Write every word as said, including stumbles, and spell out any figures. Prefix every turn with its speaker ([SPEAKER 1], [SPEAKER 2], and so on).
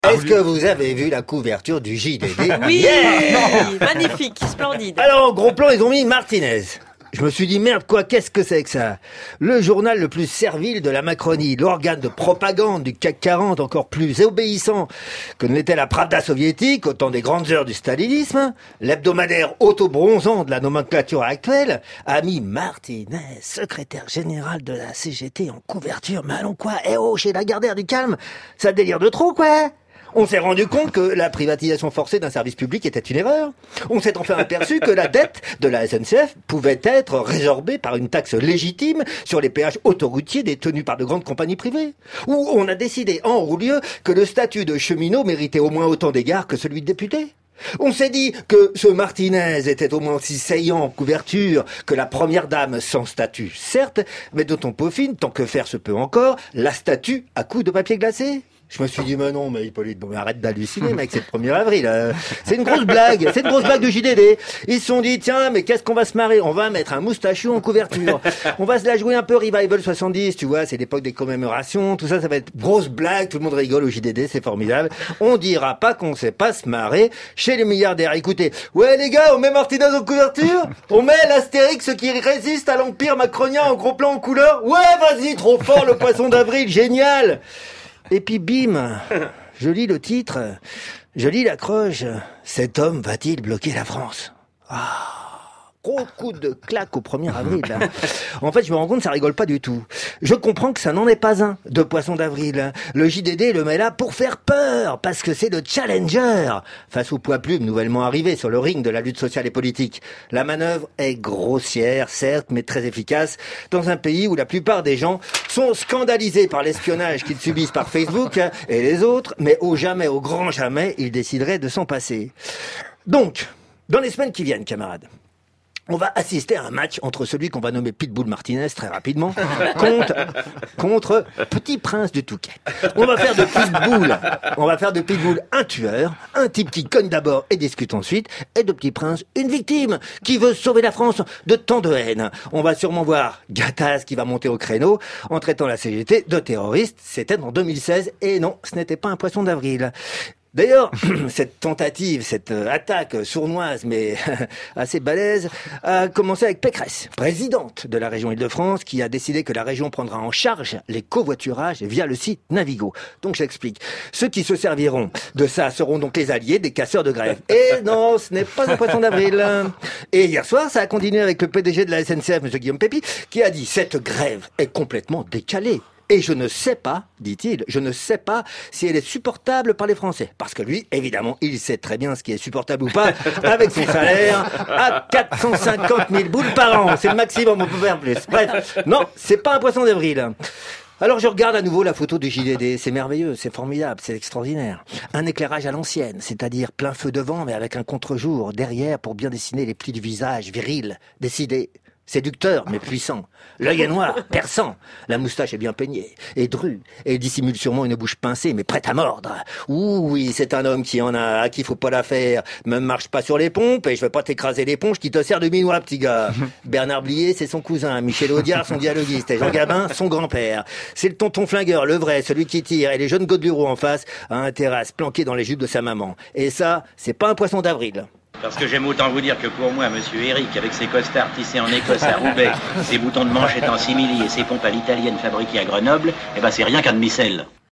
[SPEAKER 1] Est-ce que vous avez vu la couverture du J D D?
[SPEAKER 2] Oui,
[SPEAKER 1] yeah
[SPEAKER 2] magnifique, splendide.
[SPEAKER 1] Alors, en gros plan, ils ont mis Martinez. Je me suis dit, merde, quoi, qu'est-ce que c'est que ça? Le journal le plus servile de la Macronie, l'organe de propagande du C A C quarante, encore plus obéissant que ne l'était la Pravda soviétique, au temps des grandes heures du stalinisme, l'hebdomadaire auto-bronzant de la nomenclature actuelle, a mis Martinez, secrétaire général de la C G T, en couverture. Mais allons quoi? Eh oh, chez Lagardère, du calme. Ça délire de trop, quoi. On s'est rendu compte que la privatisation forcée d'un service public était une erreur. On s'est enfin aperçu que la dette de la S N C F pouvait être résorbée par une taxe légitime sur les péages autoroutiers détenus par de grandes compagnies privées. Ou on a décidé en haut lieu que le statut de cheminot méritait au moins autant d'égards que celui de député. On s'est dit que ce Martinez était au moins aussi saillant en couverture que la première dame sans statut, certes, mais dont on peaufine, tant que faire se peut encore, la statue à coups de papier glacé. Je me suis dit, mais non, mais Hippolyte, bon, mais arrête d'halluciner, mec, c'est le premier avril. Euh. C'est une grosse blague, c'est une grosse blague de J D D. Ils se sont dit, tiens, mais qu'est-ce qu'on va se marrer? On va mettre un moustachu en couverture. On va se la jouer un peu Revival soixante-dix, tu vois, c'est l'époque des commémorations, tout ça, ça va être grosse blague, tout le monde rigole au J D D, c'est formidable. On dira pas qu'on sait pas se marrer chez les milliardaires. Écoutez, ouais les gars, on met Martinez en couverture? On met l'Astérix qui résiste à l'empire macronien en gros plan en couleur? Ouais, vas-y, trop fort le poisson d'avril, génial! Et puis bim, je lis le titre, je lis l'accroche, cet homme va-t-il bloquer la France? Ah, gros coup de claque au premier avril. Là. En fait, je me rends compte, ça rigole pas du tout. Je comprends que ça n'en est pas un de poisson d'avril. Le J D D le met là pour faire peur, parce que c'est le challenger face au poids plume nouvellement arrivé sur le ring de la lutte sociale et politique. La manœuvre est grossière, certes, mais très efficace, dans un pays où la plupart des gens sont scandalisés par l'espionnage qu'ils subissent par Facebook et les autres, mais au jamais, au grand jamais, ils décideraient de s'en passer. Donc, dans les semaines qui viennent, camarades, on va assister à un match entre celui qu'on va nommer Pitbull Martinez très rapidement contre, contre Petit Prince du Touquet. On va faire de Pitbull, on va faire de Pitbull un tueur, un type qui cogne d'abord et discute ensuite, et de Petit Prince une victime qui veut sauver la France de tant de haine. On va sûrement voir Gattaz qui va monter au créneau en traitant la C G T de terroriste. C'était en deux mille seize et non, ce n'était pas un poisson d'avril. D'ailleurs, cette tentative, cette attaque sournoise mais assez balèze a commencé avec Pécresse, présidente de la région Île-de-France, qui a décidé que la région prendra en charge les covoiturages via le site Navigo. Donc j'explique. Ceux qui se serviront de ça seront donc les alliés des casseurs de grève. Et non, ce n'est pas un poisson d'avril. Et hier soir, ça a continué avec le P D G de la S N C F, M. Guillaume Pépi, qui a dit « Cette grève est complètement décalée. » Et je ne sais pas, dit-il, je ne sais pas si elle est supportable par les Français. Parce que lui, évidemment, il sait très bien ce qui est supportable ou pas avec son salaire à quatre cent cinquante mille boules par an. C'est le maximum, on peut faire plus. Bref, non, c'est pas un poisson d'avril. Alors je regarde à nouveau la photo du J D D, c'est merveilleux, c'est formidable, c'est extraordinaire. Un éclairage à l'ancienne, c'est-à-dire plein feu devant mais avec un contre-jour derrière pour bien dessiner les plis du visage, viril, décidé. Séducteur, mais puissant. L'œil est noir, perçant. La moustache est bien peignée, et drue. Et il dissimule sûrement une bouche pincée, mais prête à mordre. Ouh, oui, c'est un homme qui en a, à qui faut pas la faire. Me marche pas sur les pompes, et je vais pas t'écraser l'éponge qui te sert de minois, petit gars. Bernard Blier, c'est son cousin. Michel Audiard, son dialoguiste. Et Jean Gabin, son grand-père. C'est le tonton flingueur, le vrai, celui qui tire. Et les jeunes Godelureau en face, à un terrasse, planqué dans les jupes de sa maman. Et ça, c'est pas un poisson d'avril.
[SPEAKER 3] Parce que j'aime autant vous dire que pour moi, monsieur Eric, avec ses costards tissés en Écosse à Roubaix, ses boutons de manchette en simili et ses pompes à l'italienne fabriquées à Grenoble, eh ben c'est rien qu'un demi-sel.